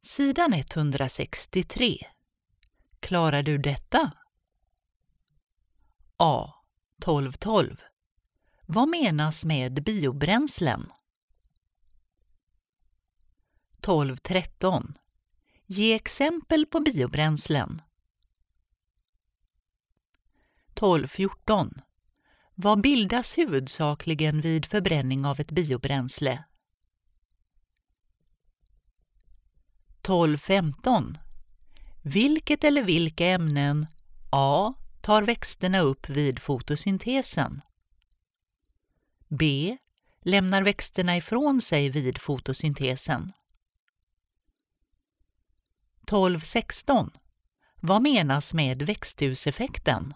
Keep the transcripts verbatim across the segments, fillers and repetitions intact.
Sidan etthundrasextiotre. Klarar du detta? A. tolv tolv. Vad menas med biobränslen? tolv tretton. Ge exempel på biobränslen. tolv fjorton. Vad bildas huvudsakligen vid förbränning av ett biobränsle? tolv femton. Vilket eller vilka ämnen A. tar växterna upp vid fotosyntesen? B. lämnar växterna ifrån sig vid fotosyntesen? tolv sexton. Vad menas med växthuseffekten?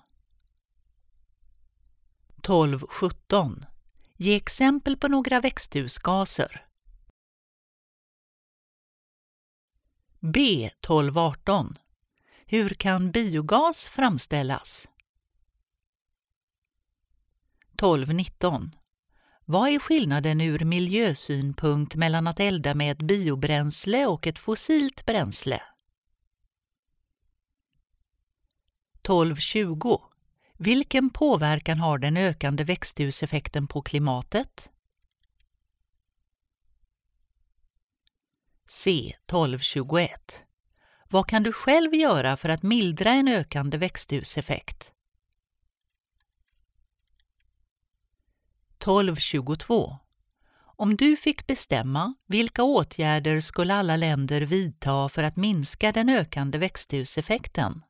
tolv sjutton. Ge exempel på några växthusgaser. B. tolv arton. Hur kan biogas framställas? tolv nitton. Vad är skillnaden ur miljösynpunkt mellan att elda med ett biobränsle och ett fossilt bränsle? tolv tjugo. Vilken påverkan har den ökande växthuseffekten på klimatet? C. tolv tjugoett. Vad kan du själv göra för att mildra en ökande växthuseffekt? tolv tjugotvå. Om du fick bestämma, vilka åtgärder skulle alla länder vidta för att minska den ökande växthuseffekten?